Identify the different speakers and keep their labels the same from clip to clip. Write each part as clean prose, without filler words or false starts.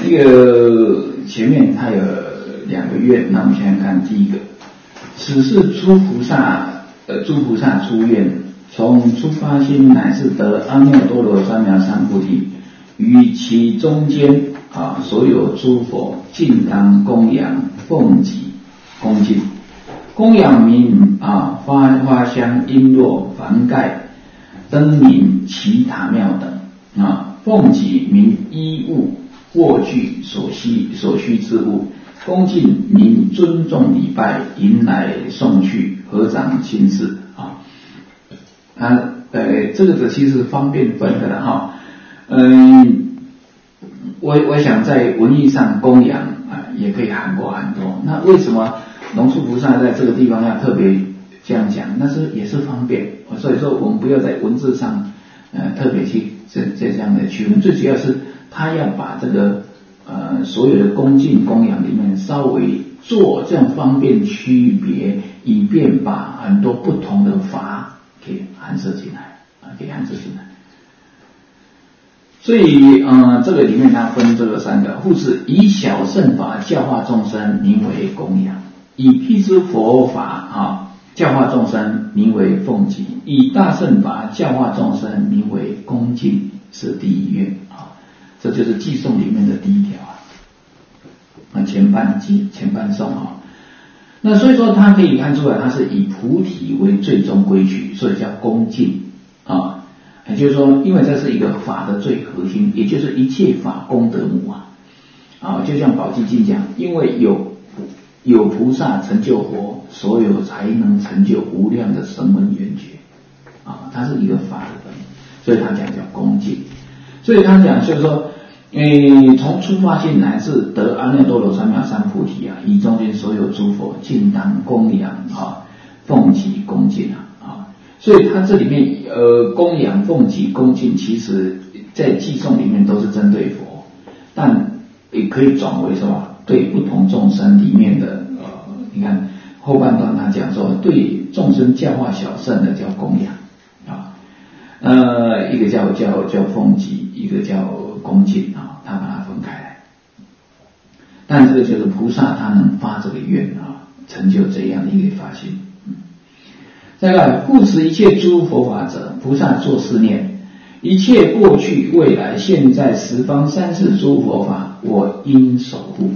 Speaker 1: 这个前面它有2个愿，那我们现在看第一个，此是诸菩萨出愿，从出发心乃至得阿耨多罗三藐三菩提，于其中间所有诸佛尽当供养奉给恭敬。供养名花香璎珞幡盖灯明其他妙等奉给名衣物卧具所需之物，恭敬名尊重礼拜，迎来送去，合掌亲视这个其实方便分的了哈。我想在文义上供养也可以含括很多。那为什么龙树菩萨在这个地方要特别这样讲？那是也是方便，所以说我们不要在文字上特别去这样的区分，最主要是他要把这个所有的恭敬供养里面稍微做这样方便区别，以便把很多不同的法给含摄进来所以这个里面它分这个3个，复是以小乘法教化众生，名为供养；以辟支佛法教化众生，名为奉给；以大乘法教化众生，名为恭敬，是第一愿这就是偈颂里面的第一条前半颂那所以说它可以看出来，它是以菩提为最终归取，所以叫恭敬也就是说，因为这是一个法的最核心，也就是一切法功德母就像宝积经讲，因为有菩萨成就佛，所有才能成就无量的声闻缘觉它是一个法的本，所以他讲叫恭敬。所以他讲就是说从出发心乃至得阿耨多罗三藐三菩提以中间所有诸佛尽当供养奉给恭敬所以他这里面供养奉给恭敬，其实在偈颂里面都是针对佛，但也可以转为什么对不同众生里面的你看后半段他讲说，对众生教化小乘的叫供养一个叫奉给，一个叫恭敬他把它分开来。但这个就是菩萨他能发这个愿成就这样的一个发心。再来，护持一切诸佛法者，菩萨作是念：一切过去未来现在十方三世诸佛法，我应守护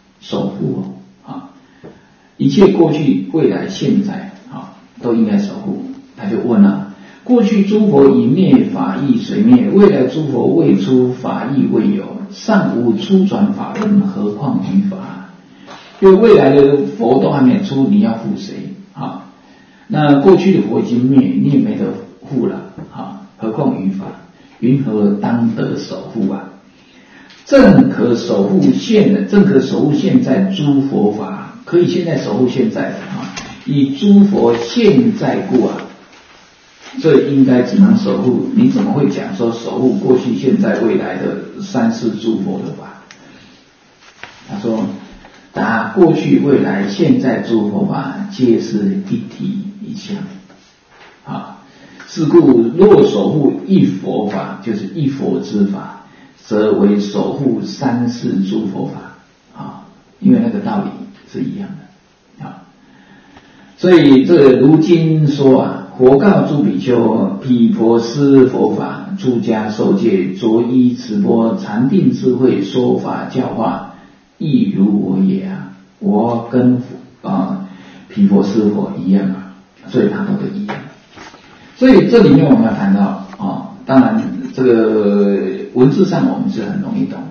Speaker 1: 一切过去未来现在都应该守护。他就问了，过去诸佛已灭，法亦随灭，未来诸佛未出，法亦未有，尚无出转法轮，何况于法？因为未来的佛都还没出，你要护谁那过去的佛已经灭，你也没得护了何况于法？云何当得守护正可守护现在诸佛法，可以现在守护现在以诸佛现在故所以应该只能守护。你怎么会讲说守护过去现在未来的三世诸佛的法？他说答：过去未来现在诸佛法，皆是一体一相是故若守护一佛法，就是一佛之法，则为守护三世诸佛法因为那个道理是一样的所以这个如今说佛告诸比丘：彼佛施佛法，诸家受戒，着衣持钵，禅定智慧，说法教化，亦如我也我跟毗佛施佛一样所以它都是一样。所以这里面我们要谈到当然这个文字上我们是很容易懂。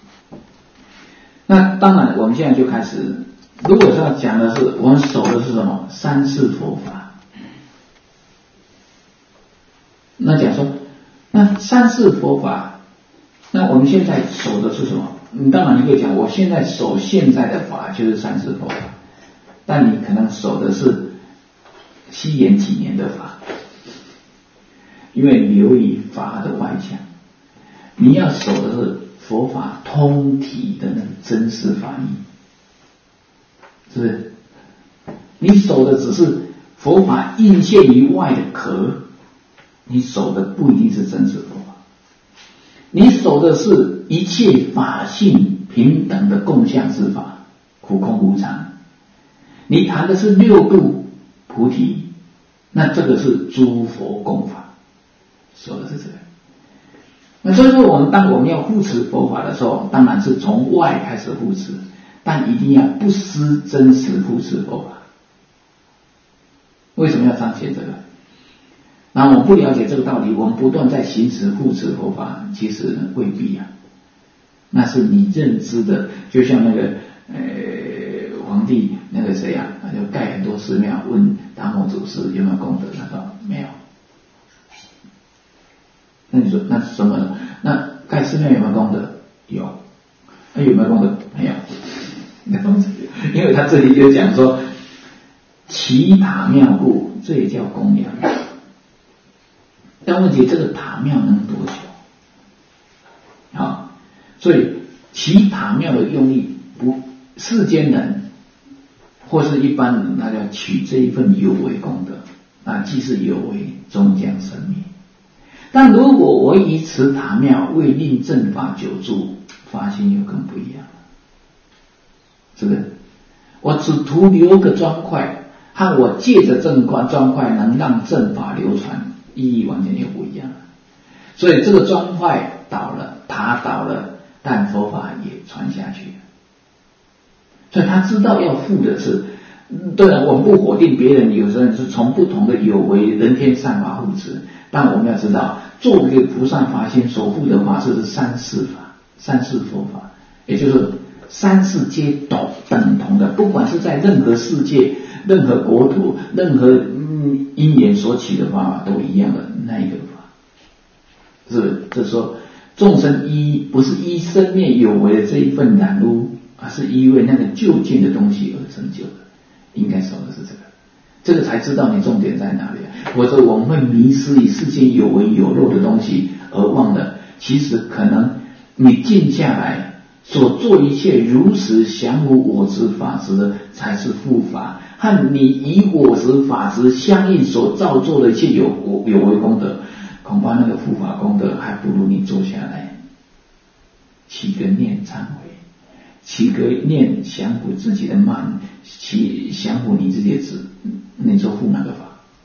Speaker 1: 那当然我们现在就开始，如果是要讲的是我们守的是什么三世佛法，那讲说那三世佛法，那我们现在守的是什么？当然你可以讲我现在守现在的法就是三世佛法，但你可能守的是西元几年的法，因为流于法的外向。你要守的是佛法通体的那个真实法义，是不是？你守的只是佛法映现于外的壳，你守的不一定是真实佛法。你守的是一切法性平等的共相之法，苦空无常。你谈的是六度菩提，那这个是诸佛共法，说的是这个。那所以说当我们要护持佛法的时候，当然是从外开始护持，但一定要不失真实护持佛法。为什么要彰显这个？那我们不了解这个道理，我们不断在行持护持佛法，其实呢未必啊。那是你认知的，就像那个皇帝那个谁啊，就盖很多寺庙，问达摩祖师有没有功德，他说没有。那你说那什么？那盖寺庙有没有功德？有。那有没有功德？没有。因为他这里就讲说，其塔庙故，这也叫供养。但问题这个塔庙能多久？啊，所以其塔庙的用意，不世间人或是一般人，他要取这一份有为功德，那既是有为，终将生灭。但如果我以此塔庙为令正法久住，发心又更不一样了。这个我只图留个砖块，和我借着这砖块能让正法流传，意义完全又不一样了。所以这个砖块倒了，塔倒了，但佛法也传下去了。所以他知道要护的是，当然我们不否定别人，有时候是从不同的有为人天善法护持，但我们要知道，做这个菩萨发心所护的法是三世法，三世佛法，也就是三世皆等同的，不管是在任何世界、任何国土、任何因缘所起的方法都一样的那一个法。是，就是说众生不是依生灭有为的这一份染污，而是因为那个究竟的东西而成就的。应该说的是这个，这个才知道你重点在哪里。否则我们会迷失于世间有为有漏的东西，而忘了其实可能你静下来所做一切如实降伏我执法执的才是护法，和你以我执法执相应所造作的一切有为功德，恐怕那个护法功德还不如你坐下来起个念忏悔，起个念降伏自己的慢，降伏你自己的执，你说护哪个法？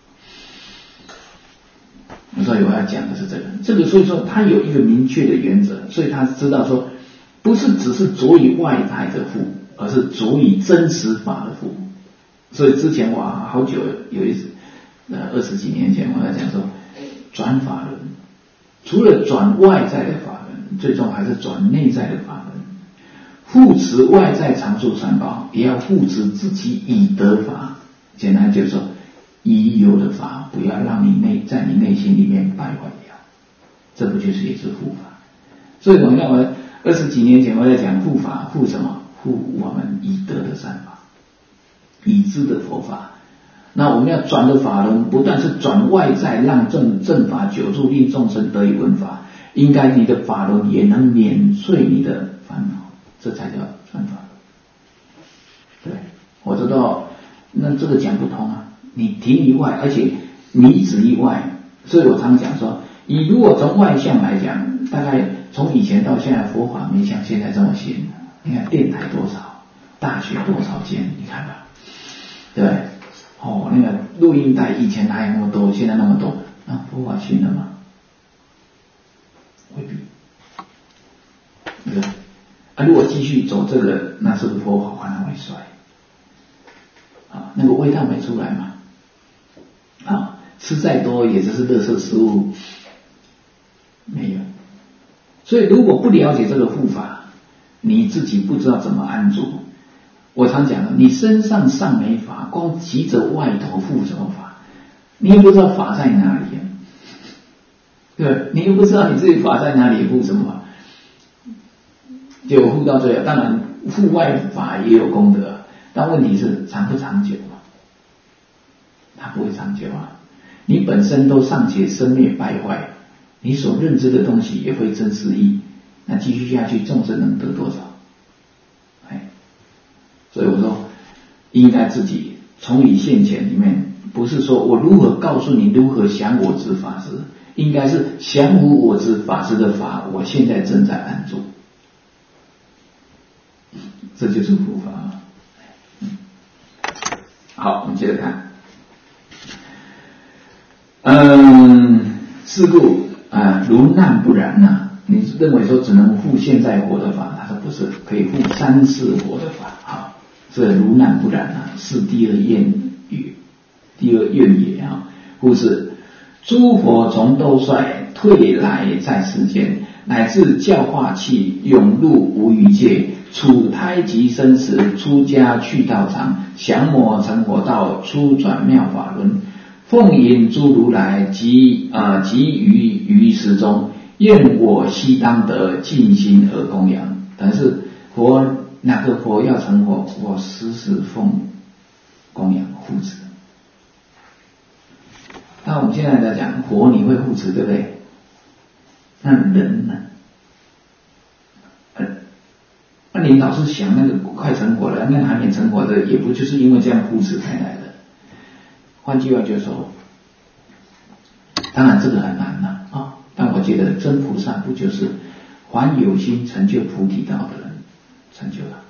Speaker 1: 所以我要讲的是这个，所以说他有一个明确的原则，所以他知道说，不是只是着以外在的护，而是着以真实法的护。所以之前我好久有一次，20几年前我在讲说，转法轮，除了转外在的法轮，最终还是转内在的法轮。护持外在常住三宝，也要护持自己已得法。简单就是说，已有的法不要让你在你内心里面败坏掉，这不就是也是护法？所以我们看我20几年前我在讲护法，护什么？护我们已得的三法，已知的佛法。那我们要转的法轮，不但是转外在，让正法久住，令众生得以闻法，应该你的法轮也能碾碎你的烦恼，这才叫转法。对，我知道，那这个讲不通啊。你停于外，而且你止于外，所以我常讲说，如果从外向来讲，大概从以前到现在，佛法没像现在这么新。你看电台多少，大学多少间，你看吧，对不对？那个录音带以前哪有那么多，现在那么多，那佛法新了吗？未必。对啊，如果继续走这个，那是不是佛法反而会衰？那个味道没出来嘛？吃再多也只是垃圾食物，没有。所以如果不了解这个护法，你自己不知道怎么安住。我常讲的，你身上尚没法，光急着外头护什么法？你又不知道法在哪里啊？对，你又不知道你自己法在哪里，护什么法？结果护到最后，当然护外法也有功德，但问题是长不长久啊？它不会长久啊！你本身都尚且生灭败坏，你所认知的东西也会真实义，那继续下去，众生能得多少？所以我说，应该自己从你现前里面，不是说我如何告诉你如何降我执法执，应该是降伏我执法执的法，我现在正在安住。 这就是护法。好，我们接着看。是故如难不然啊，你认为说只能护现在活的法，他说不是，可以护三世活的法啊。这如难不然啊，是第二愿也啊。故是诸佛从斗率退来在世间，乃至教化器涌入无余界，处胎即生时，出家去道场，降魔成佛道，出转妙法轮，奉引诸如来及于时中，愿我悉当得尽心而供养。但是佛哪个佛要成佛，我时时奉供养护持。那我们现在在讲佛，你会护持对不对？那人呢？那你老是想那个快成佛了，那还没成佛的，也不就是因为这样护持才来的。换句话就是说，当然这个很难了啊，但我觉得真菩萨不就是凡有心成就菩提道的人成就了，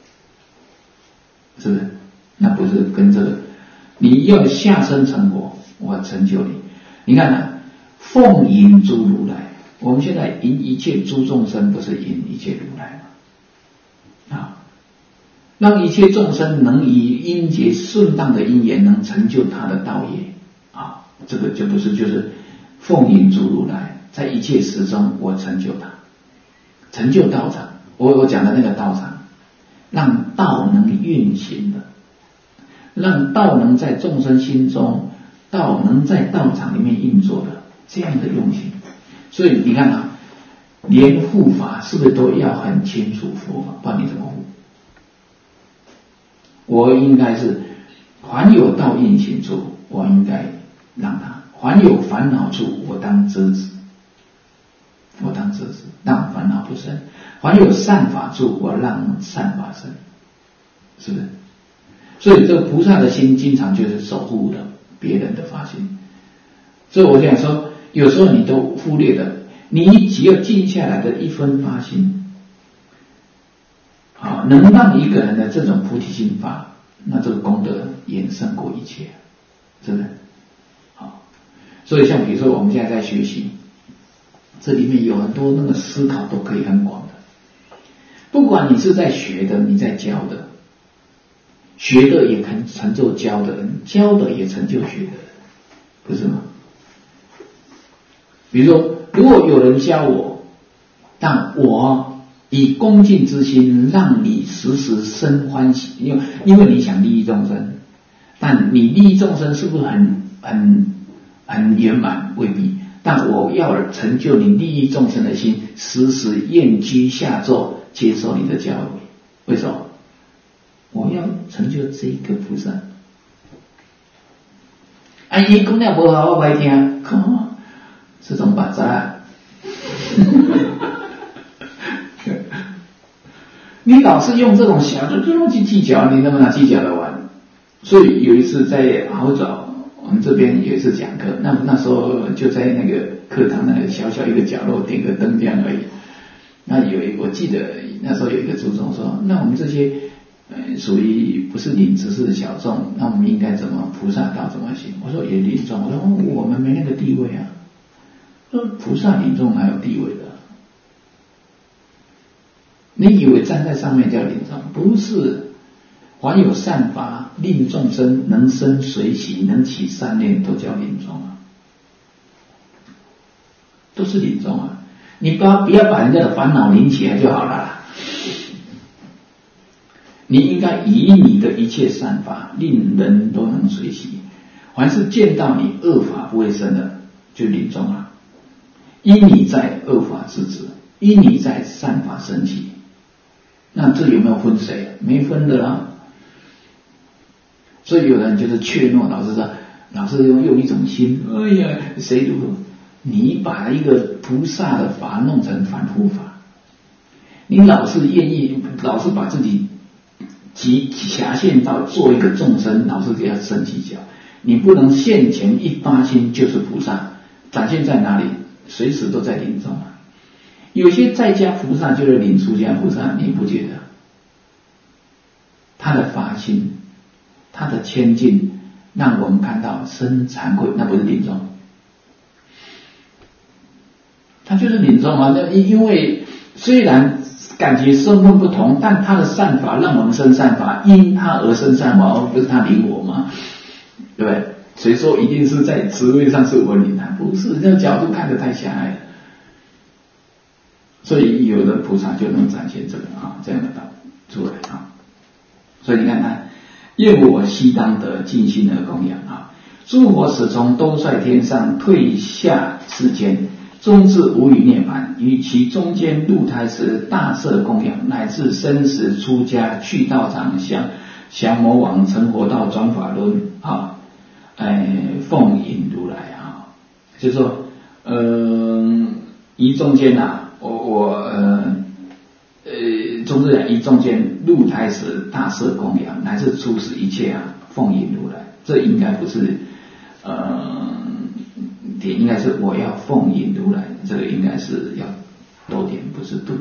Speaker 1: 是不是？那不是跟这个你要下生成佛，我成就你。你看啊，奉引诸如来，我们现在引一切诸众生，不是引一切如来吗？啊，让一切众生能以因结顺当的因缘，能成就他的道业啊，这个就不是就是奉引诸如来，在一切时中我成就他，成就道场。我讲的那个道场，让道能运行的，让道能在众生心中，道能在道场里面运作的这样的用心。所以你看啊，连护法是不是都要很清楚佛法，不然你怎么护？我应该是凡有道运行处，我应该让他；凡有烦恼处，我当遮止，让烦恼不生；凡有善法处，我让善法生，是不是？所以这个菩萨的心经常就是守护的别人的发心。所以我想说，有时候你都忽略了，你只要静下来的一分发心，好，能让一个人的这种菩提心发，那这个功德远胜过一切，是不是？好，所以像比如说我们现在在学习，这里面有很多那个思考都可以很广的，不管你是在学的，你在教的，学的也肯成就教的人，教的也成就学的人，不是吗？比如说，如果有人教我，但我以恭敬之心让你时时生欢喜，因为你想利益众生，但你利益众生是不是很圆满？未必。但我要成就你利益众生的心，时时愿居下座，接受你的教诲。为什么？我要成就这个菩萨。啊，伊讲了不好，我不听，靠，这种把杂。你老是用这种小的这种去计较，你能不能计较得完？所以有一次在好早，我们这边有一次讲课，那时候就在那个课堂那个小小一个角落点个灯这样而已。那我记得那时候有一个主总说，那我们这些属于不是领只是小众，那我们应该怎么菩萨道怎么行？我说也领众，我说我们没那个地位啊。说菩萨领众哪有地位的？你以为站在上面叫领众？不是，凡有善法，令众生能生随喜，能起善念，都叫领众啊，都是领众啊。你不要把人家的烦恼领起来就好了。你应该以你的一切善法，令人都能随喜。凡是见到你恶法不会生的，就领众啊。因你在恶法制止，因你在善法升起。那这有没有分谁？没分的啦。所以有人就是怯懦，老是用一种心，哎呀，谁如何？你把一个菩萨的法弄成反护法，你老是把自己狭限到做一个众生，老是给他生计较，你不能现前一发心就是菩萨，展现在哪里？随时都在领众啊。有些在家菩萨就是领出家菩萨，你不觉得？ 心，他的谦敬让我们看到生惭愧，那不是临终，他就是临终啊。因为虽然感觉身份不同，但他的善法让我们生善法，因他而生善法，而不是他领我嘛，对不对？谁说一定是在职位上是我领他？不是，这个角度看得太狭隘了。所以有的菩萨就能展现这个这样的道出来所以你看他愿我悉当得尽心而供养诸佛始从兜率天上退下世间，终至无余涅槃，于其中间入胎时大设供养，乃至生时出家去道场降魔王成佛道转法轮奉引如来就是说于中间中日于中间入胎时大设供养，乃至出世一切奉引如来。这应该不是点，应该是我要奉引如来，这个应该是要多点，不是顿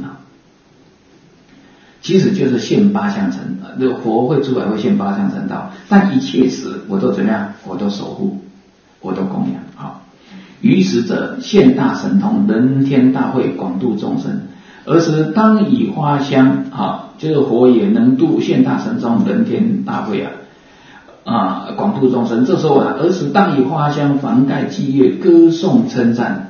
Speaker 1: 其实就是现八相成，佛会出来会现八相成道，但一切时我都怎么样？我都守护，我都供养于时者现大神通，人天大会，广度众生。而时当以花香就是佛也能度现大神通，人天大会广度众生。这时候而时当以花香幡盖祭乐，歌颂称赞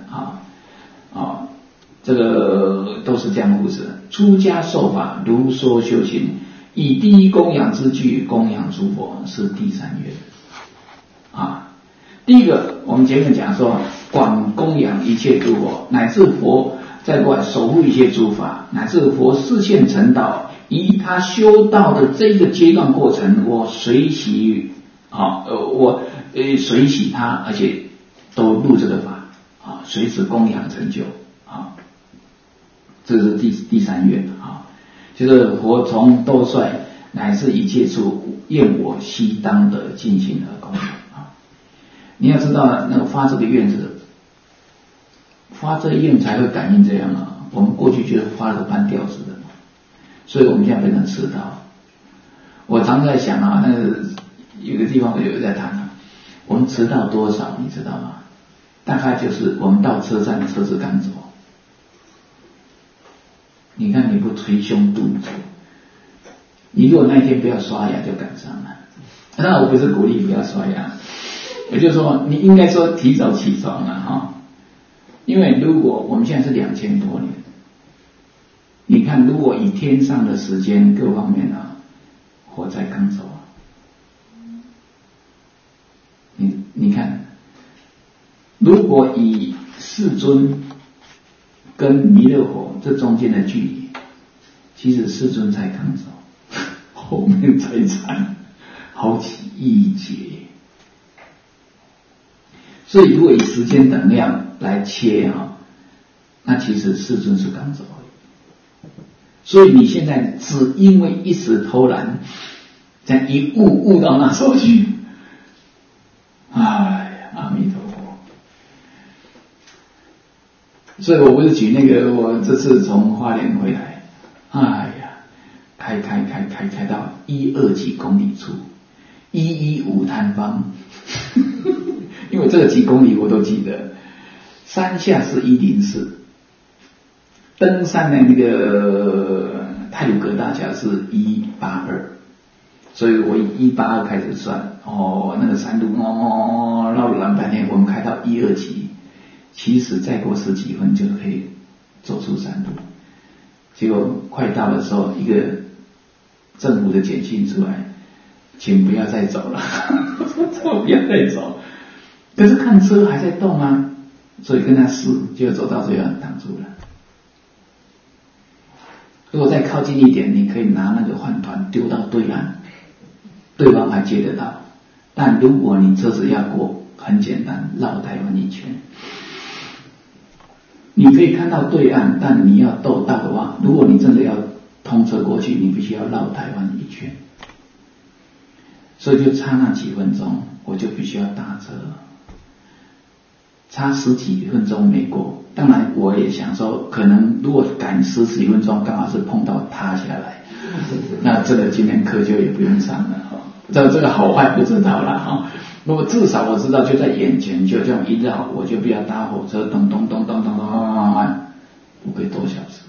Speaker 1: 这个都是这样的故事。出家受法，如说修行，以第一供养之具供养诸佛，是第三愿第一个我们前面讲说广供养一切诸佛，乃至佛再过来守护一切诸法，乃至佛示现成道，以他修道的这个阶段过程，我随喜随喜他，而且都入这个法随时供养成就这是第三愿就是佛从兜率乃至一切处，愿我悉当得尽心而供养你要知道那个发这个愿是发这个愿才会感应这样我们过去就是发了个半吊子的所以我们现在变成迟到。我常在想那个有个地方我有在谈我们迟到多少你知道吗？大概就是我们到车站车子刚走，你看你不捶胸顿足，你如果那一天不要刷牙就赶上了。那我不是鼓励不要刷牙，也就是说你应该说提早起床了因为如果我们现在是2000多年，你看如果以天上的时间各方面火灾刚走你看如果以世尊跟弥勒佛这中间的距离，其实世尊才刚走，后面才惨好几亿劫。所以如果以时间等量来切那其实世尊是刚走而已。所以你现在只因为一时偷懒，这样一悟到那时候去，阿弥陀佛。所以我不是举那个我这次从花莲回来，开到1-2几公里处115摊方因为这个几公里我都记得，山下是104，登山的那个太鲁阁大桥是182，所以我以182开始算那个山路绕了半天，我们开到1-2几，其实再过10几分就可以走出山路。结果快到的时候，一个政府的简讯出来，请不要再走了我不要再走，可是看车还在动所以跟他试，就走到最后挡住了。如果再靠近一点，你可以拿那个饭团丢到对岸，对方还接得到。但如果你车子要过，很简单，绕台湾一圈。你可以看到对岸，但你要到的话，如果你真的要通车过去，你必须要绕台湾一圈。所以就差那几分钟，我就必须要搭车了。差10几分钟没过，当然我也想说，可能如果赶10几分钟，刚好是碰到塌下来， 那这个今年课就也不用上了哈。这个好坏不知道了哈。那么至少我知道就在眼前，就这样一绕，我就不要搭火车，咚咚咚咚咚咚，5个多小时。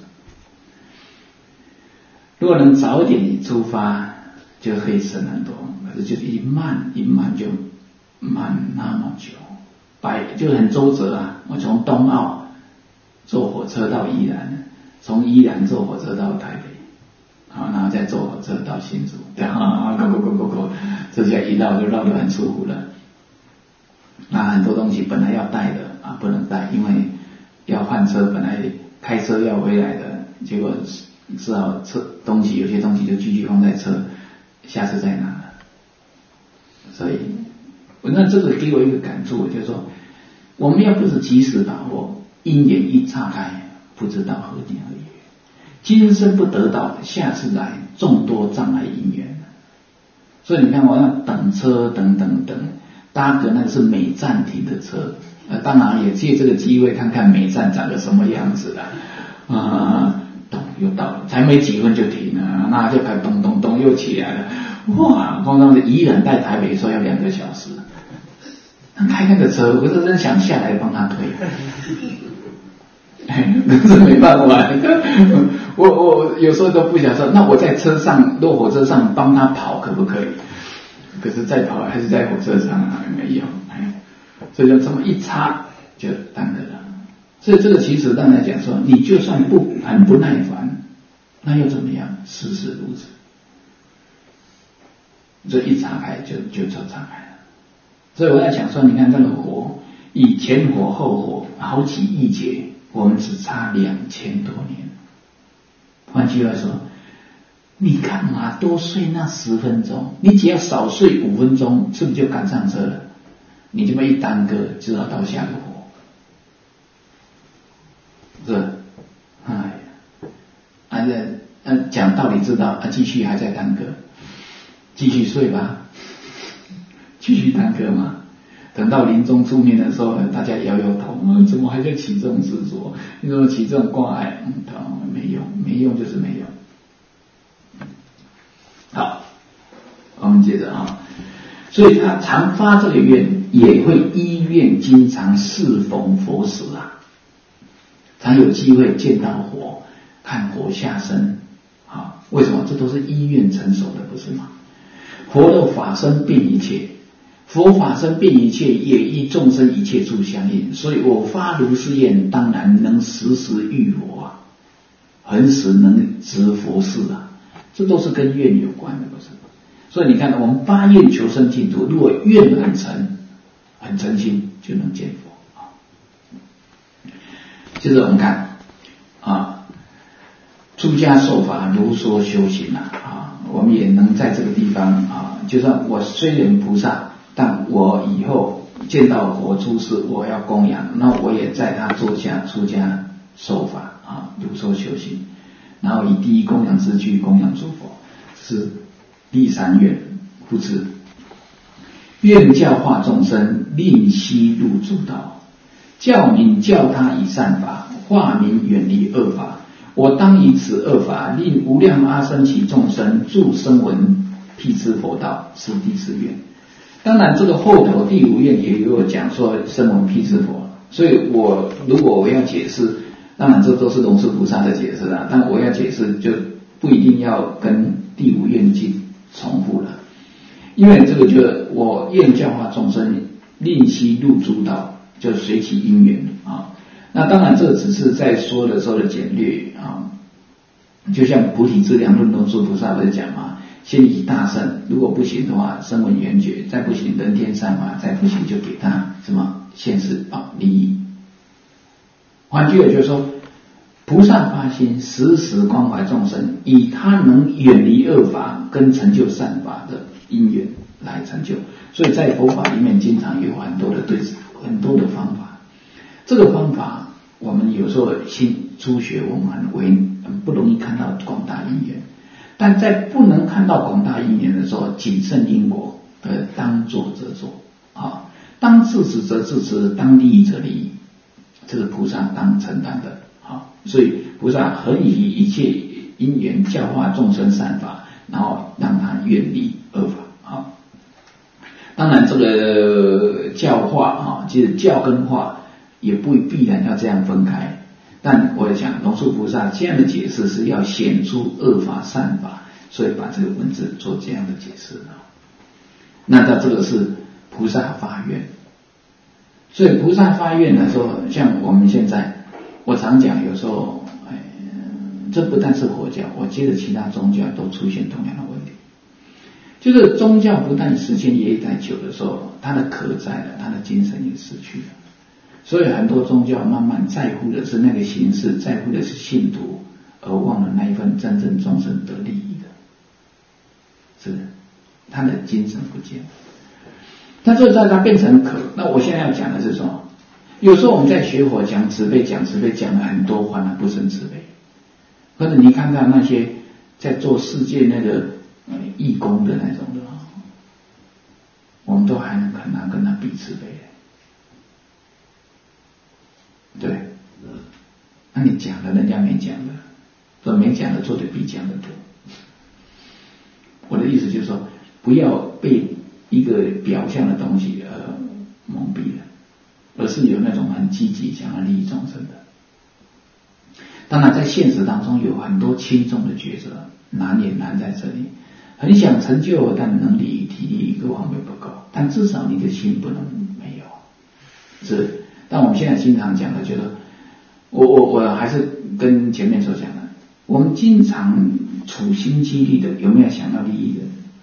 Speaker 1: 如果能早点出发，就可以省很多。可是就是一慢就慢那么久，就很周折啊。我从东澳坐火车到宜兰，从宜兰坐火车到台北，好，然后再坐火车到新竹，go，这下一绕就绕得很舒服了。那很多东西本来要带的不能带，因为要换车，本来开车要回来的，结果只好有些东西就继续放在车，下次再拿了。所以，那这个给我一个感触，就是说，我们要不是及时把握，因缘一岔开，不知道何年何月。今生不得到，下次来众多障碍因缘。所以你看，我要等车等，搭个那是美站停的车，当然也借这个机会看看美站长得什么样子了。咚，又到了，才没几分就停了，那就开始咚咚咚又起来了。哇，刚刚的宜兰带台北说要2个小时，开那个车，我是真想下来帮他推。可是没办法，我有时候都不想说，那我在车上落火车上帮他跑可不可以？可是再跑还是在火车上没有，所以就这么一插就耽搁了。所以这个其实当然讲说，你就算很不耐烦，那又怎么样？事事如此。这一岔开就岔开了。所以我在讲说，你看这个火，以前火后火好几亿劫，我们只差2000多年。换句话说，你干嘛多睡那10分钟？你只要少睡5分钟，是不是就赶上车了？你这么一耽搁，只好到下个火。讲道理知道继续还在耽搁，继续睡吧，继续耽搁嘛。等到临终出面的时候，大家摇摇头，怎么还在起这种执着？你怎么起这种挂碍？没用就是没用。好，我们接着所以他常发这个愿，也会依愿经常适逢佛时常有机会见到火，看火下生。为什么？这都是依愿成熟的，不是吗？佛的法身遍一切，佛法身遍一切，也依众生一切处相应。所以我发如是愿，当然能时时遇佛恒时能值佛事这都是跟愿有关的，不是？所以你看，我们发愿求生净土，如果愿很诚心，就能见佛接着我们看出家受法如说修行我们也能在这个地方就算我虽然菩萨，但我以后见到佛出世，我要供养，那我也在他座下出家受法如说修行，然后以第一供养之具供养诸佛，是第3愿。故此愿教化众生，令悉入诸道，教民教他以善法，化民远离恶法。我当以此恶法，令无量阿僧祇众生助声闻辟支佛道，是第4愿。当然这个后头第5愿也有讲说声闻辟支佛，所以如果我要解释，当然这都是龙树菩萨的解释但我要解释就不一定要跟第5愿去重复了，因为这个就我愿教化众生，令悉入诸道，就随其因缘那当然这只是在说的时候的简略就像菩提资粮论龙树菩萨不是讲先以大乘，如果不行的话声闻缘觉，再不行人天善法，再不行就给他什么现世利益。换句话就是说，菩萨发心时时关怀众生，以他能远离恶法跟成就善法的因缘来成就。所以在佛法里面经常有很多的很多的方法。这个方法我们有时候初学我们很不容易看到广大因缘，但在不能看到广大因缘的时候，谨慎因果当做则做当制止则制止，当利益则利益，这是菩萨当承担的所以菩萨恒以一切因缘教化众生善法，然后让他远离恶法啊。当然，这个教化啊，其实教跟化也不必然要这样分开。但我想，龙树菩萨这样的解释是要显出恶法善法，所以把这个文字做这样的解释啊。那到这个是菩萨发愿，所以菩萨发愿来说，像我们现在，我常讲，有时候，这不但是佛教，我接着其他宗教都出现同样的问题，就是宗教不但时间也太久的时候，它的可在了，它的精神也失去了。所以很多宗教慢慢在乎的是那个形式，在乎的是信徒，而忘了那一份真正众生得利益的，是他的精神不见了。他就在它变成可。那我现在要讲的是什么？有时候我们在学佛讲慈悲，讲了很多，反而不生慈悲。或者你看到那些在做世界那个义工的那种的，我们都还能很难跟他比慈悲。对，那你讲的人家没讲的，说没讲的做的比讲的多。我的意思就是说，不要被一个表象的东西蒙蔽了，而是有那种很积极想要利益众生的。当然在现实当中有很多轻重的抉择，难也难在这里，很想成就，但能力体力各方面不够，但至少你的心不能没有。是，但我们现在经常讲的，觉得我还是跟前面所讲的，我们经常处心积虑的有没有想要利益的？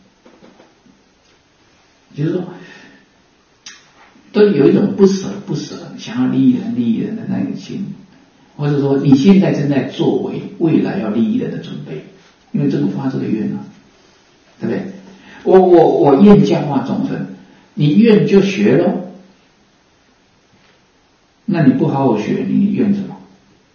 Speaker 1: 就是说，都有一种不舍想要利益人的那个心，或者说你现在正在作为未来要利益人的准备，因为这个发这个愿啊，对不对？我愿教化众生，你愿就学咯，那你不好好学，你愿什么？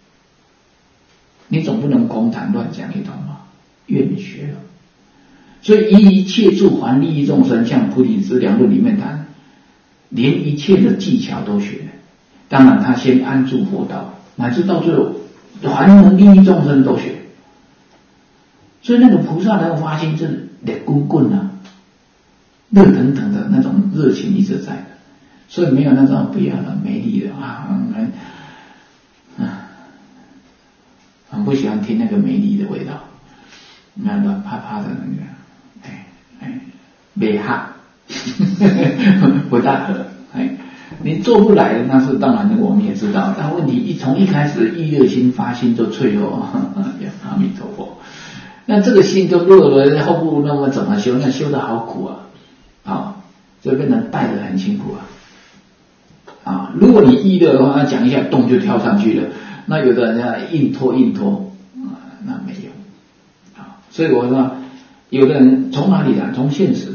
Speaker 1: 你总不能空谈乱讲一通嘛，愿学了。所以一切助还利益众生，像菩提资粮论里面谈，连一切的技巧都学。当然他先安住佛道，乃至到最后还能利益众生都学。所以那个菩萨的发心是热滚滚啊，热腾腾的那种热情一直在的，所以没有那种不要了没力的很不喜欢听那个没力的味道，那软趴趴的那个。没哈，不大合，你做不来的那是当然的，我们也知道。但问题从一开始意热心发心就脆弱，阿弥陀佛。那这个心都弱了，后不那么怎么修？那修得好苦啊，就变成带得很辛苦啊。如果你意热的话，讲一下动就跳上去了，那有的人家硬拖那没有啊。所以我说，有的人从哪里来？从现实。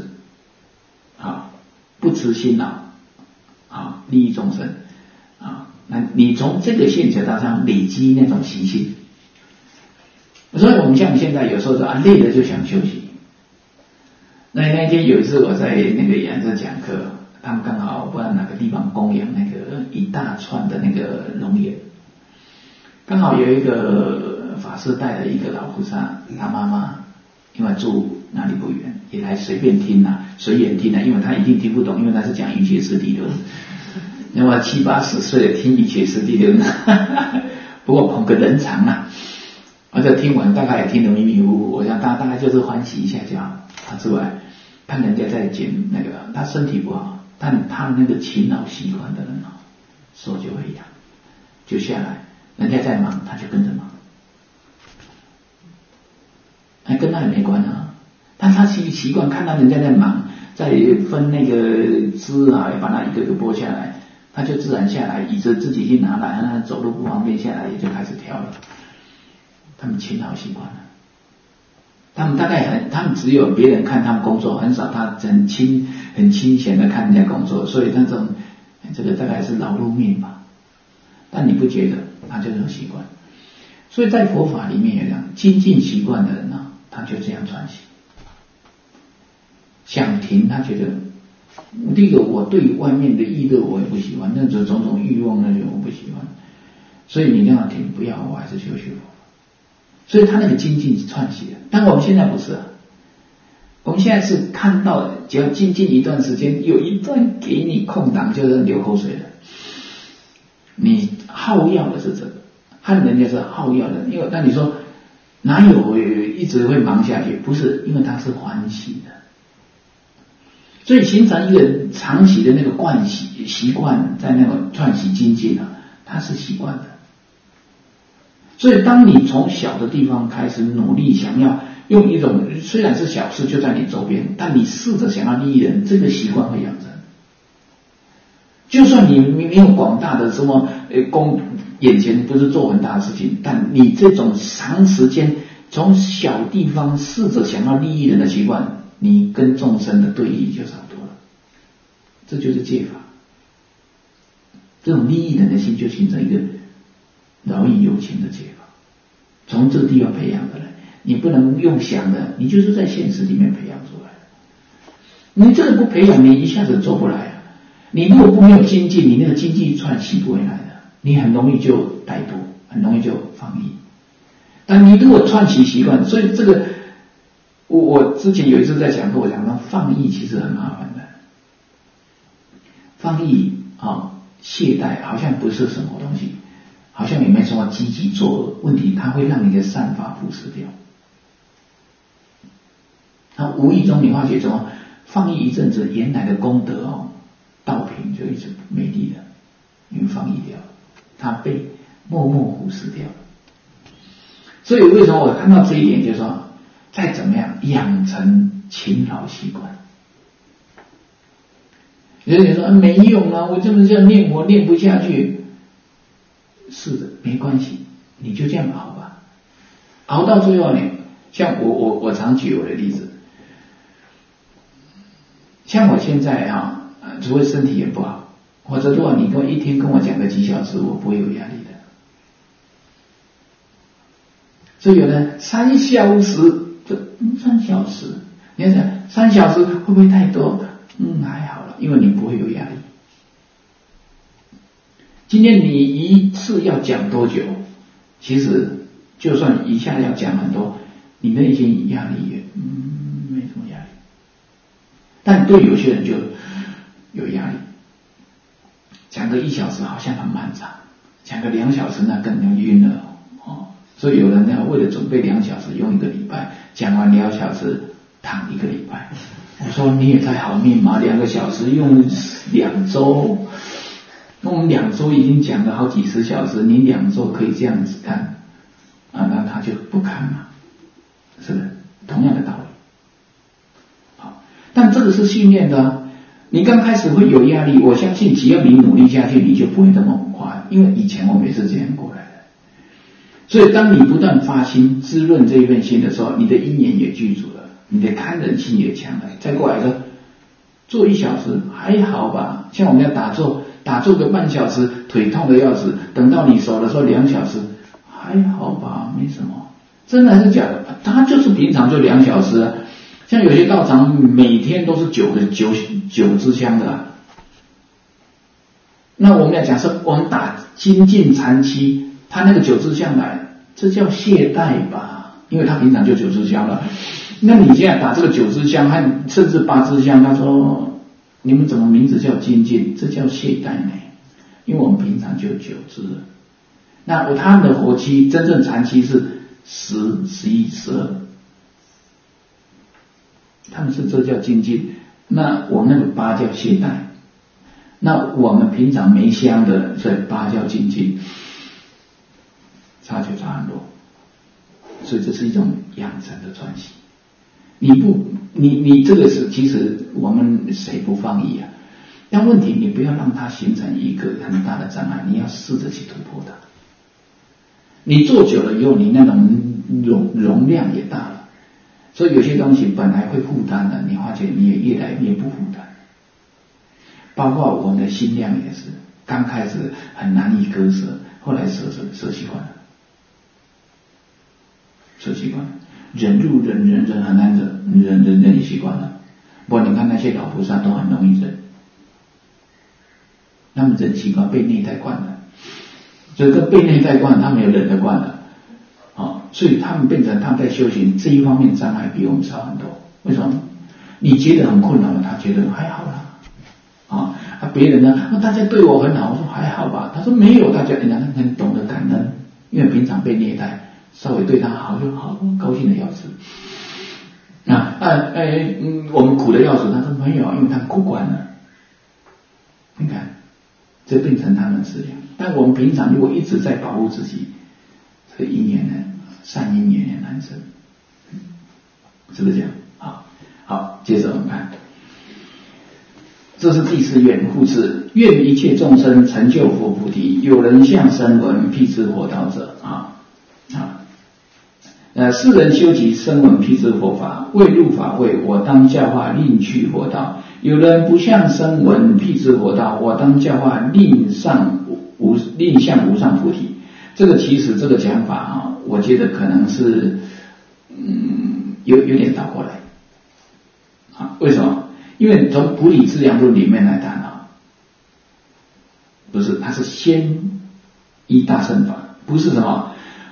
Speaker 1: 不辞辛劳利益众生那你从这个现实当中累积那种习性。所以我们像现在有时候说累了就想休息。那天有一次我在那个演这讲课，他们刚好不知道哪个地方供养那个一大串的那个龙眼，刚好有一个法师带了一个老菩萨，他妈妈因为住哪里不远，也来随便听随缘听因为他一定听不懂，因为他是讲一切实地论，那么70、80岁的听一切实地论，不过捧个人场而且听完大概也听得迷迷糊糊，我想他大概就是欢喜一下就好。他之外，看人家在讲那个，他身体不好，但他那个勤劳习惯的人手就会痒，就下来，人家在忙，他就跟着忙。跟他也没关但他习惯看到人家在忙，在分那个枝把它一个个剥下来，他就自然下来，椅子自己去拿来，那走路不方便下来也就开始挑了。他们勤劳习惯了，他们大概他们只有别人看他们工作，很少他很清闲的看人家工作，所以那种这个大概是劳碌命吧。但你不觉得他就这种习惯？所以在佛法里面也讲，精进习惯的人他就这样传习。想停，他觉得第一个我对外面的意乐我也不喜欢，那种种欲望那些我不喜欢，所以你那样停不要，我还是修学佛。 所以他那个精进串起了。但我们现在不是啊，我们现在是看到只要精进一段时间，有一段给你空档就是流口水了。你好要的是这个，和人家是好要的，因为那你说哪有一直会忙下去？不是，因为他是欢喜的，所以形成一个长期的那个惯习惯，在那种串习精进啊，它是习惯的。所以当你从小的地方开始努力，想要用一种虽然是小事就在你周边，但你试着想要利益人，这个习惯会养成。就算你没有广大的什么眼前不是做很大的事情，但你这种长时间从小地方试着想要利益人的习惯，你跟众生的对立就少多了。这就是戒法，这种利益人的心就形成一个饶益有情的戒法。从这个地方培养的人，你不能用想的，你就是在现实里面培养出来的。你这个不培养，你一下子做不来啊。你如果没有精进，你那个经济串习不回来的，你很容易就怠惰，很容易就放逸。但你如果串习习惯，所以这个我之前有一次在讲课，我讲到放逸其实很麻烦的。放逸懈怠好像不是什么东西，好像也没什么积极做，问题它会让你的善法腐蚀掉。那无意中你发觉什么？放逸一阵子，原来的功德道品就一直没力了，因为放逸掉了，它被默默忽视掉了。所以为什么我看到这一点，就是说再怎么样养成勤劳习惯。有人说没用啊，我这么这样念我念不下去。是的，没关系，你就这样熬吧。熬到最后呢，像我常举我的例子，像我现在除非身体也不好，或者如果你一天跟我讲个几小时，我不会有压力的。所以有人3小时，就3小时，你要想3小时会不会太多？还好了，因为你不会有压力。今天你一次要讲多久？其实就算一下要讲很多，你内心压力也没什么压力。但对有些人就有压力，讲个1小时好像很漫长，讲个2小时那更晕了所以有人呢为了准备2小时用1个礼拜，讲完2小时躺1个礼拜。我说你也太好命嘛，2个小时用2周，那我们2周已经讲了好几十小时，你2周可以这样子看那他就不看嘛，是不是？同样的道理。好，但这个是训练的你刚开始会有压力，我相信只要你努力下去，你就不会那么快，因为以前我们也是这样过来的。所以当你不断发心滋润这一份心的时候，你的因缘也具足了，你的堪忍性也强了。再过来的做1小时还好吧，像我们要打坐个半小时，腿痛的要死，等到你熟的时候2小时还好吧，没什么。真的还是假的？他就是平常就2小时像有些道场每天都是9支香的那我们要讲是我们打精进禅期，他那个9支香来，这叫懈怠吧，因为他平常就9支香了。那你现在打这个9支香和甚至8支香，他说你们怎么名字叫精进？这叫懈怠呢？因为我们平常就9支了。那他们的活期真正禅期是10、11、12，他们是这叫精进。那我们那个8叫懈怠。那我们平常没香的，所以8叫精进，差就差很多。所以这是一种养成的传习。你这个是其实我们谁不放逸啊？但问题你不要让它形成一个很大的障碍，你要试着去突破它。你做久了以后，你那种容量也大了，所以有些东西本来会负担的，你发觉你也越来越不负担。包括我们的心量也是，刚开始很难以割舍，后来舍习惯了，舍习惯了。忍很难忍也习惯了。不过你看那些老菩萨都很容易忍，他们忍习惯被内在惯了，所以跟被内在惯他们也忍得惯了所以他们变成他们在修行这一方面障碍比我们少很多。为什么？你觉得很困难，他觉得还好啦。别人呢？大家对我很好，我说还好吧。他说没有，大家很懂得感恩，因为平常被虐待，稍微对他好就好，高兴的要死。我们苦的要死，他说没有，因为他过关了。你看，这变成他们资料。但我们平常如果一直在保护自己，这个因缘呢，善因缘也难生，是不是这样？好，接着我们看，这是第四愿护持，愿一切众生成就佛菩提，有人向声闻辟支佛道者世人修习声闻辟支佛法，未入法位，我当教化另去佛道。有人不向声闻辟支佛道，我当教化另向无上菩提。这个其实这个讲法我觉得可能是有点倒过来为什么？因为从菩提资粮论里面来谈不是，它是先依大乘法，不是什么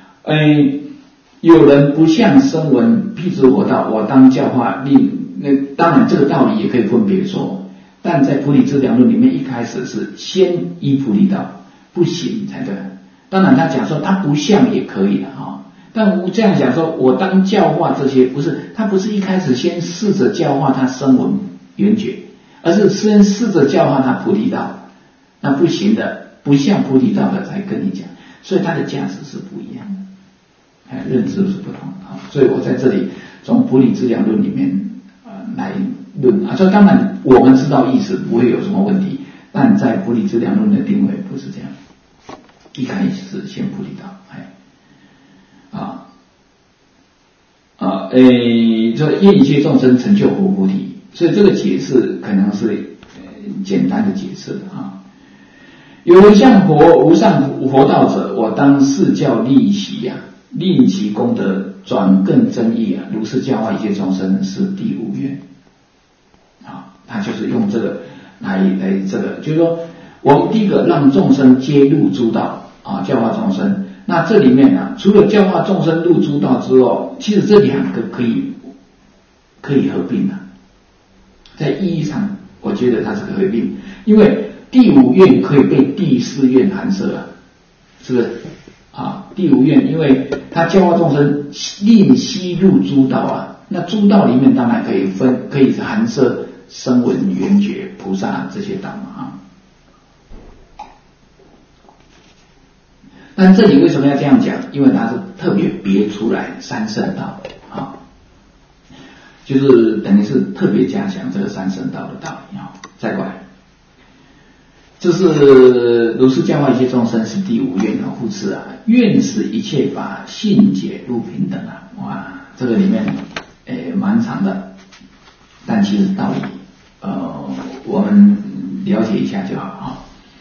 Speaker 1: 有人不向声闻辟支佛道，我当教化当然这个道理也可以分别说，但在菩提资粮论里面一开始是先依菩提道，不行才对。当然他讲说他不向也可以的但我这样讲说我当教化这些，不是，他不是一开始先试着教化他声闻缘觉，而是先试着教化他菩提道。那不行的，不向菩提道的才跟你讲，所以它的价值是不一样的，认知是不同的所以我在这里从菩提资粮论里面来论所以当然我们知道意思不会有什么问题，但在菩提资粮论的定位不是这样，一开始是先菩提道这愿一切众生成就佛菩提，所以这个解释可能是简单的解释的有人向无上佛道者，我当示教利息令其功德转更增益如是教化一切众生，是第五愿他就是用这个来这个，就是说我们第一个让众生皆入诸道教化众生。那这里面除了教化众生入诸道之后，其实这两个可以合并在意义上我觉得它是合并，因为第五愿可以被第四愿含摄是不是第五愿因为它教化众生令悉入诸道那诸道里面当然可以含摄声闻缘觉菩萨这些道但这里为什么要这样讲？因为它是特别别出来三圣道就是等于是特别加强这个三圣道的道理再过来，这是如是教化一切众生，是第五愿护持愿使一切法性解入平等这个里面蛮长的，但其实道理我们了解一下就好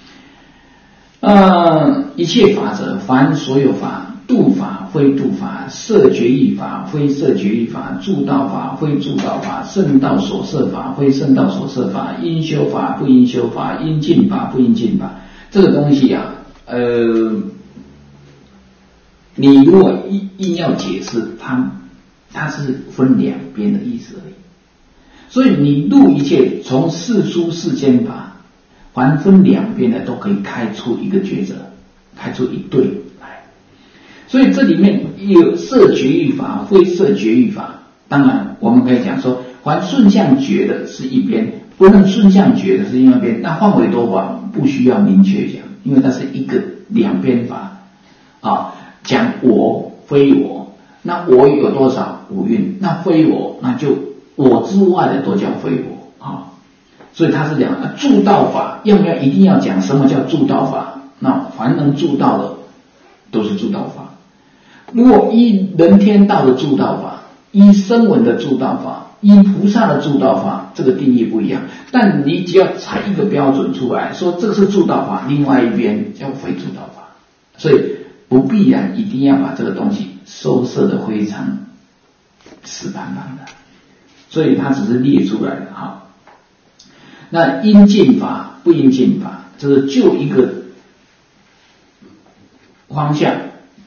Speaker 1: 一切法者，凡所有法，度法非度法，摄决意法非摄决意法，助道法非助道法，圣道所摄法非圣道所摄法，应修法不应修法，应尽法不应尽法。这个东西你如果硬要解释它是分两边的意思而已。所以你入一切从世出世间法，凡分两边的都可以开出一个抉择，开出一对来。所以这里面有摄决意法非摄决意法，当然我们可以讲说凡顺向觉的是一边，不能顺向觉的是另外一边，那换为多法不需要明确讲，因为它是一个两边法讲我非我，那我有多少五蕴，那非我，那就我之外的都叫非我所以它是讲助道法，一定要讲什么叫助道法？那凡能助道的都是助道法。如果依人天道的助道法，依声闻的助道法，依菩萨的助道法，这个定义不一样。但你只要采一个标准出来，说这个是助道法，另外一边叫非助道法，所以不必然一定要把这个东西收摄的非常死板板的，所以它只是列出来的那应尽法不应尽法，就是就一个方向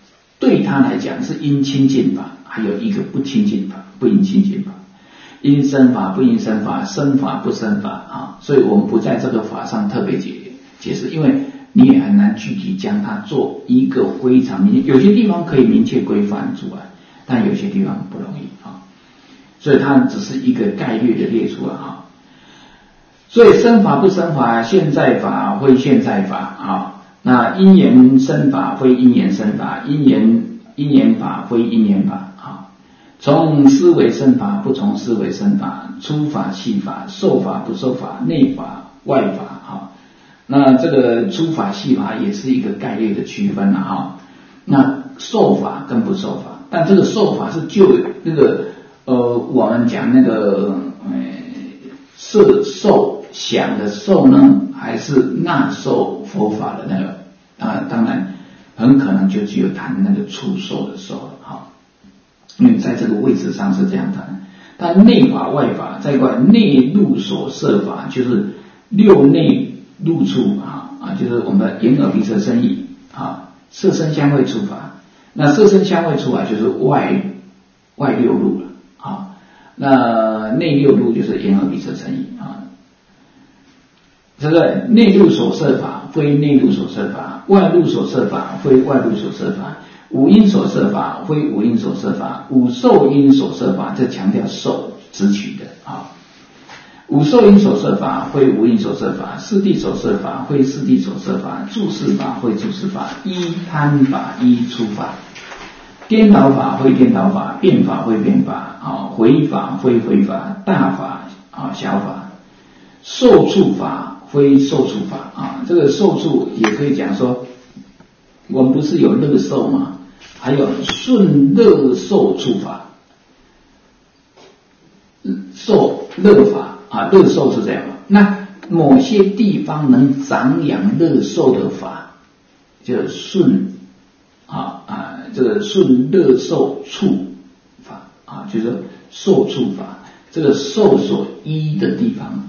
Speaker 1: 对他来讲是应亲近法，还有一个不亲近法，不应亲近法，应生法不应生法，生法不生法啊。所以我们不在这个法上特别解释，因为你也很难具体将它做一个非常明确，有些地方可以明确规范出来，但有些地方不容易啊。所以它只是一个概略的列出来啊。所以生法不生法，现在法非现在法啊。那因缘生法非因缘生法，因缘法非因缘法啊。从思维生法不从思维生法，出法系法，受法不受法，内法外法啊。那这个出法系法也是一个概率的区分了啊。那受法跟不受法，但这个受法是就那个我们讲那个色受想的受呢，还是纳受佛法的那个啊？当然很可能就只有谈那个触受的受了啊，因为在这个位置上是这样谈。但内法外法，在一块内入所摄法，就是六内入处啊，就是我们的眼耳鼻舌身意啊，色声香味触法。那色声香味触法就是外六入了啊，那内六入就是眼耳鼻舌身意啊。这个内入所摄法非内入所摄法，外入所摄法非外入所摄法，五阴所摄法非五阴所摄法，五受阴所摄法，这强调受直取的啊。五受阴所摄法非五阴所摄法，四谛所摄法非四谛所摄法，住事法非住事法，依贪法依出法，颠倒法非颠倒法，变法非变法啊，回法非回法，大法啊小法，受处法非受处法啊。这个受处也可以讲说，我们不是有乐受吗？还有顺乐受处法，受乐法啊，乐受是这样的。那某些地方能长养乐受的法，就顺这个顺乐受处法啊，就是受处法，这个受所依的地方。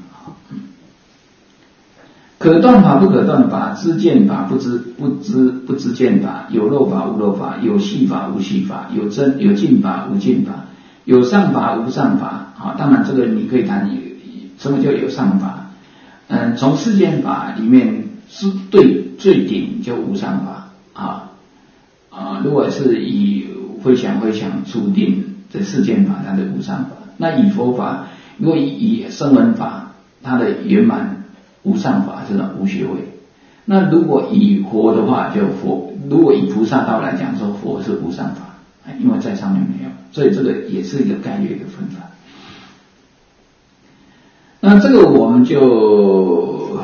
Speaker 1: 可断法不可断法，知见法不知见法，有漏法无漏法，有系法无系法，有尽法无尽法，有上法无上法啊。当然这个你可以谈什么叫有上法。从世间法里面是对最顶就无上法啊。如果是以回想处定这世间法，它的无上法。那以佛法，如果以声闻法，它的圆满无上法是无学位。那如果以佛的话，就佛；如果以菩萨道来讲，说佛是无上法，因为在上面没有，所以这个也是一个概率的分法。那这个我们就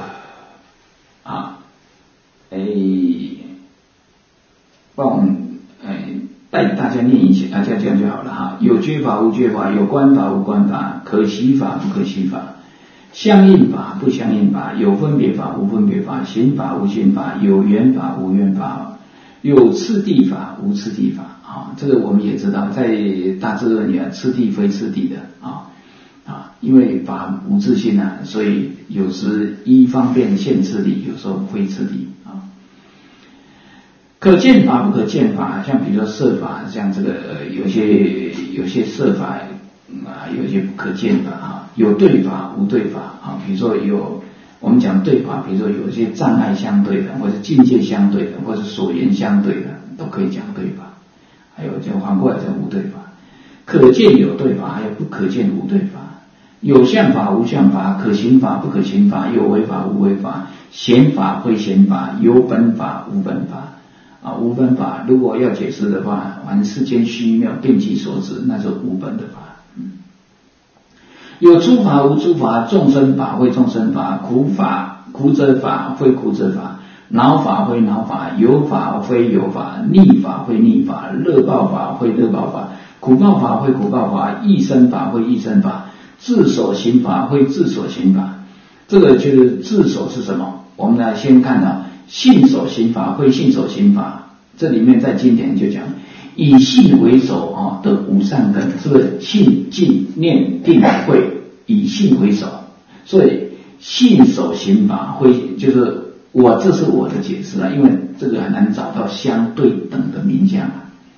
Speaker 1: 帮我们带大家念一下，大家这样就好了哈。有觉法无觉法，有观法无观法，可习法不可习法，相应法不相应法，有分别法无分别法，行法无行法，有缘法无缘法，有次第法无次第法啊。这个我们也知道，在大智论里次第非次第的因为法无自性啊，所以有时依方便现次第，有时候非次第啊。可见法不可见法，像比如说色法，像这个有些色法有些不可见法有对法无对法比如说我们讲对法，比如说有些障碍相对的，或者境界相对的，或者所缘相对的，都可以讲对法。还有就反过来讲无对法，可见有对法，还有不可见无对法。有相法无相法，可行法不可行法，有为法无为法，显法非显法，有本法无本法无本法如果要解释的话，凡世间虚妙遍其所指，那是无本的法。有诸法无诸法，众生法非众生法，苦者法非苦者法，恼法非恼法，有法非有法，逆法非逆法，乐报法非乐报法，苦报法非苦报法，异生法非异生法，自所行法非自所行法。这个就是自所是什么？我们来先看到信所行法非信所行法。这里面在经典就讲以信为首的无上根，是不是信静念定慧以信为首？所以信所行法会就是这是我的解释因为这个很难找到相对等的名相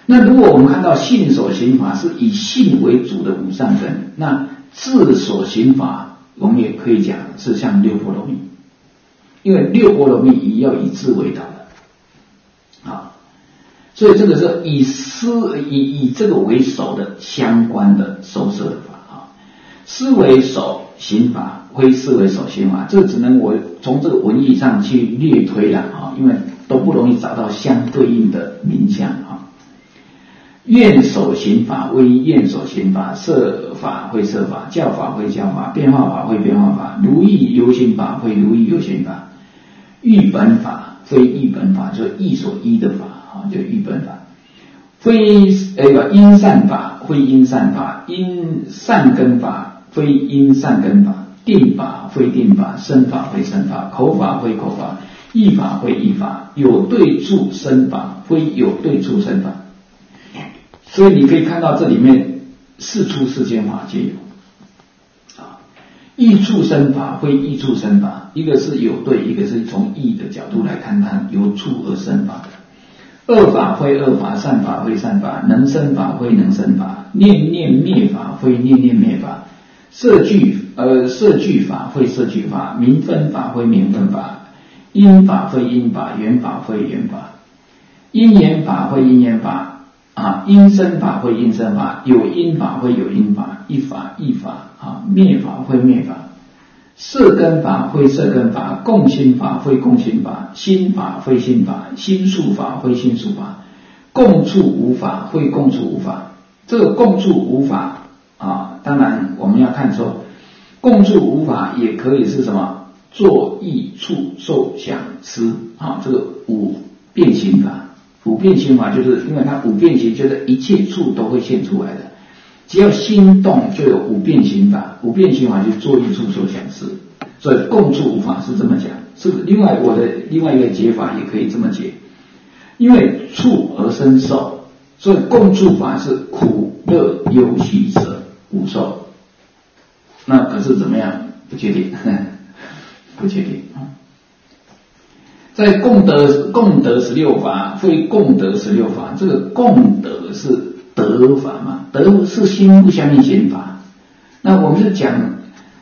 Speaker 1: 那如果我们看到性所行法是以性为主的五善根，那智所行法我们也可以讲是像六波罗蜜，因为六波罗蜜也要以智为导的，啊，所以这个是以这个为首的相关的收摄的法啊，思为首行法，非思为首行法，这个只能我从这个文义上去略推了啊，因为都不容易找到相对应的名相啊。愿所行法为愿所行法，摄法会摄法，教法会教法，变化法会变化法，如意游行法会如意游行法，欲本法非欲本法，就是意所依的法啊，就欲本法，非因善法非因善法，因善根法非因善根法，定法非定法，身法非身法，口法非口法，意法非意法，有对处身法非有对处身法。所以你可以看到这里面四处世间法皆有啊，意处身法非意处身法，一个是有对，一个是从意的角度来看它由处而生法的。恶法非恶法，善法非善法，能生法非能生法，念念灭法非念念灭法，摄具法非摄具法，明分法非明分法，因法非因法，缘法非缘法，因缘法非因缘法啊，因生法非因生法，有因法非有因法，一法一法啊，灭法非灭法，摄根法非摄根法，共心法非共心法，心法非心法，心术法非心术法，共处无法非共处无法。这个共处无法啊，当然我们要看说，共处无法也可以是什么？作意处受想思啊，这个五变形法。五变形法就是因为它五变形，就是一切处都会现出来的，只要心动就有五变形法。五变形法就是作意处受想思，所以共处无法是这么讲。是另外我的另外一个解法也可以这么解，因为处而生受，所以共处法是苦乐忧喜舍无受。那可是怎么样？不确定，不确定啊。在共得16法，非共得16法。这个共得是得法嘛？得是心不相应行法。那我们是讲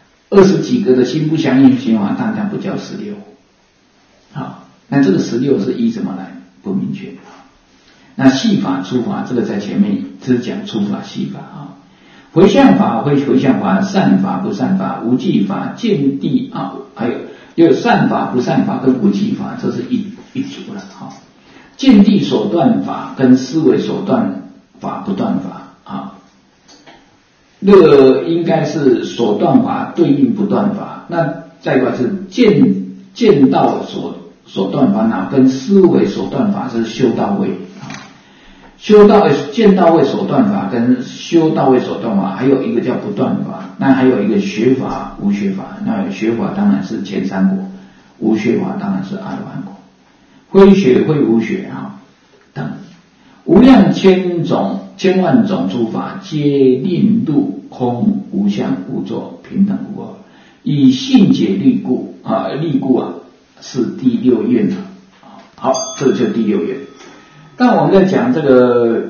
Speaker 1: 20几个的心不相应行法，大家不叫16。好，那这个16是依什么来？不明确。那细法粗法，这个在前面只讲粗法细法啊。回向法非回向法，善法不善法，无记法见地啊，还有善法不善法跟无记法，这是一组了啊。见地所断法跟思维所断法不断法啊，这个应该是所断法对应不断法。那再一个是见道所断烦恼跟思维所断法是修道位啊。见到位所断法跟修到位所断法，还有一个叫不断法，那还有一个学法无学法。那学法当然是前三果，无学法当然是阿罗汉果，非学非无学啊等无量千万种诸法，皆令入空无相无作平等无二，以性解律故啊是第六愿啊。好，这个就是第六愿。但我们在讲这个，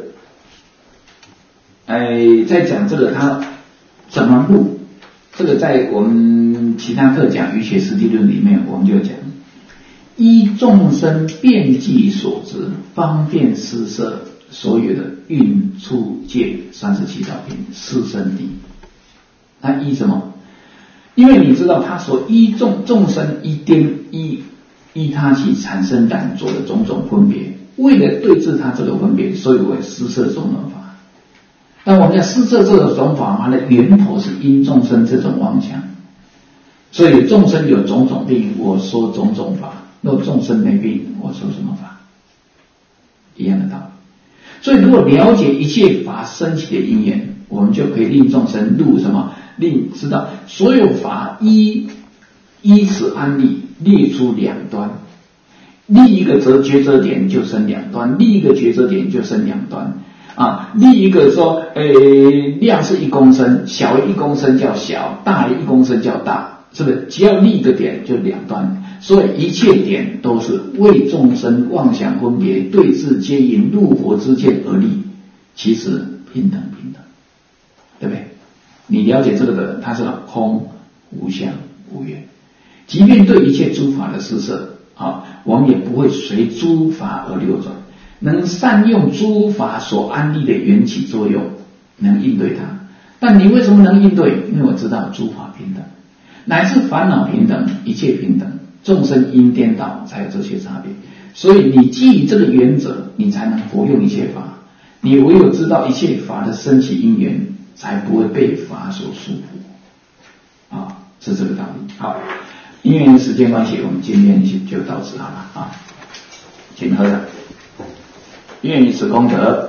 Speaker 1: 在讲这个它怎么入，这个在我们其他课讲瑜伽师地论里面，我们就讲依众生遍计所知，方便施设所有的运出界37道品四圣谛。它依什么？因为你知道他所依众生依他其产生染着的种种分别。为了对治他这个分别，所以为施设种种法。那我们在施设这个种法，它的源头是因众生这种妄想，所以众生有种种病，我说种种法；若众生没病，我说什么法？一样的道理。所以如果了解一切法升起的因缘，我们就可以令众生入什么？令知道所有法依此安立，列出两端。立一个抉择点就生两端，立一个抉择点就生两端啊。立一个说量是1公升，小于1公升叫小，大于1公升叫大是不是？只要立个点就两端，所以一切点都是为众生妄想分别对治皆因入佛之见而立，其实平等，对不对？你了解这个的，它是空无相无愿，即便对一切诸法的施设我们也不会随诸法而流转，能善用诸法所安立的缘起作用，能应对它。但你为什么能应对？因为我知道诸法平等，乃至烦恼平等，一切平等，众生因颠倒才有这些差别。所以你基于这个原则，你才能活用一切法。你唯有知道一切法的生起因缘，才不会被法所束缚是这个道理。好，因为时间关系，我们今天就到此好了请合掌。愿以此功德，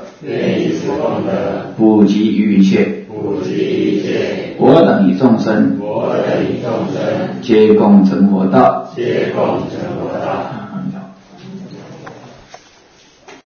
Speaker 1: 普及于一切，我等与众生，皆共成佛道。